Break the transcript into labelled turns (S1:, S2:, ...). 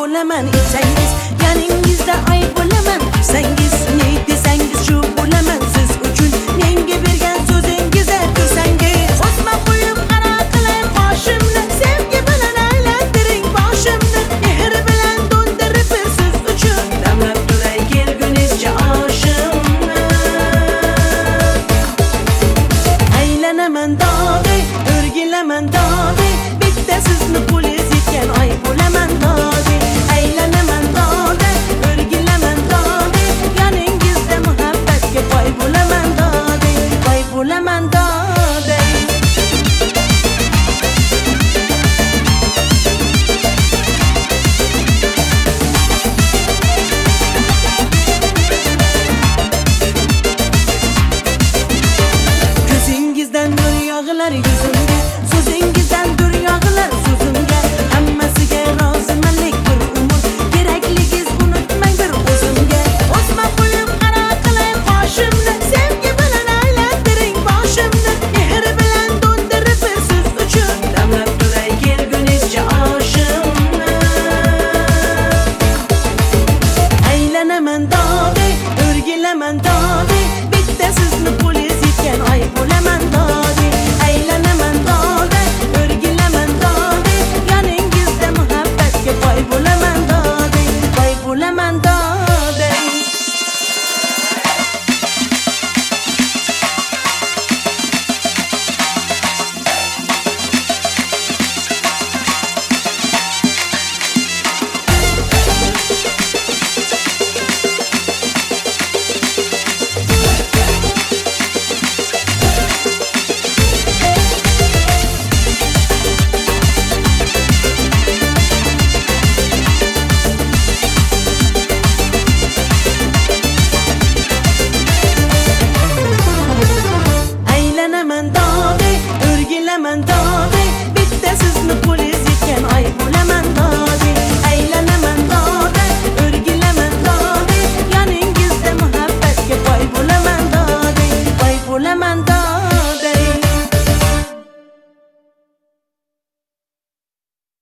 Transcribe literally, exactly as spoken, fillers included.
S1: bo'laman. Itsangiz yaningizda ay bo'laman. Sangiz ne desangiz shu bo'laman. Siz uchun menga bergan so'zingizga tursangiz. O'sma qo'yib qara qilay qoshimni. Sevgi bilan aylantiring boshimni. Mehr bilan to'ndirib siz uchun damlab turay kelgunizcha oshimni. Aylanaman dog'iy, o'rgilaman dog'iy. Bitta sizni qo'lingiz yetgan ay bo'laman dog'iy. Aylanaman dog'iy, o'rgilaman dog'iy. Yoningizda muhabbatga boy bo'laman dog'iy, boy bo'laman dog'iy.